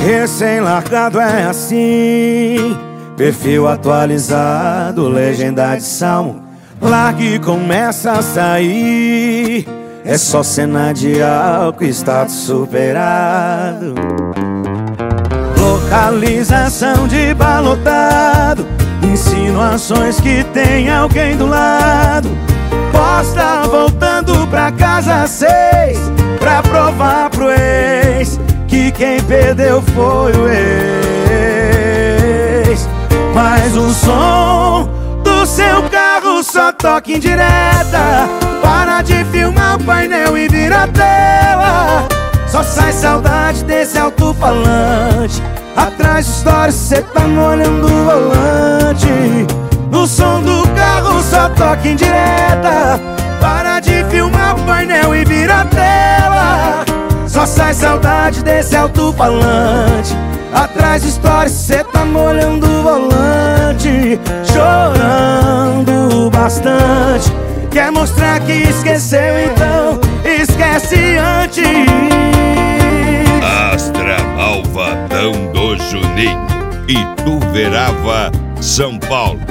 Recém-largado é assim, perfil atualizado, legenda de salmo. Largue e começa a sair, é só cena de álcool, status superado. Localização de balotado, insinuações que tem alguém do lado. Posta voltando pra casa às 6, pra provar pro ex que quem perdeu foi o ex. Mas o som do seu carro só toca em direta. Para de filmar o painel e vira a tela. Só sai saudade desse alto-falante. Atrás de stories cê tá molhando o volante. No som do carro só toca em direta. Para de filmar o painel e vira a tela. Só sai saudade desse alto-falante. Atrás de stories cê tá molhando o volante. Chorando bastante. Quer mostrar que esqueceu, então esquece antes. Astra Malvadão do Juninho, Ituverava, São Paulo.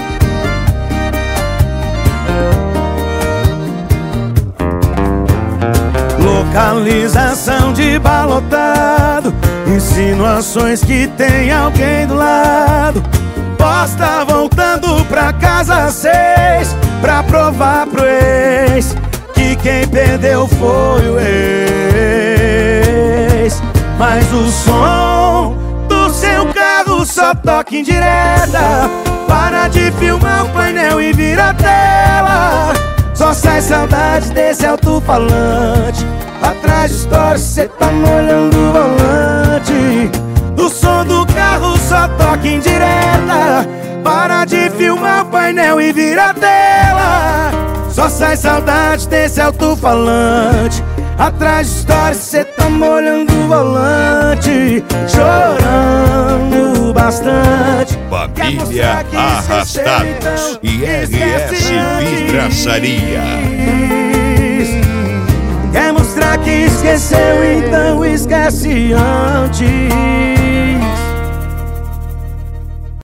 Localização de balotado, insinuações que tem alguém do lado. Posta voltando pra casa às 6, pra provar pro ex que quem perdeu foi o ex. Mas o som do seu carro só toca em direta. Para de filmar o painel e vira a tela. Só sai saudade desse alto-falante. Atrás de stories cê tá molhando o volante. O som do carro só toca em direta. Para de filmar o painel e vira a tela. Só sai saudade desse alto-falante. Atrás de stories cê tá molhando o volante. Chorando bastante. Família Arrastados e RS Vidraçaria. Quer mostrar que esqueceu, então esquece antes.